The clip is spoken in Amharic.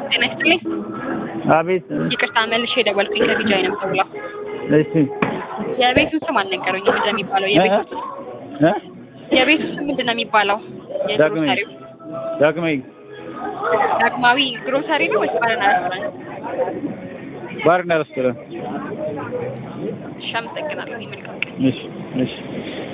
ጤና ይስጥልኝ። አቤት። ይቅርታ መልሼ ደወልኩኝ ከቢጃይ ነው የምደውለው። እሺ። የቤቱን ስም አልነገሩኝም። ምንድን ነው የሚባለው? የቤቱ ስም ምንድን ነው የሚባለው? የግሮሰሪው ዳግማዊ ግሮሰሪ ነው ወይስ ባርና ሬስቶራንት? ባርና ሬስቶራንት። እሺ፣ አመሰግናለሁ። መልካም ቀን። እሺ እሺ።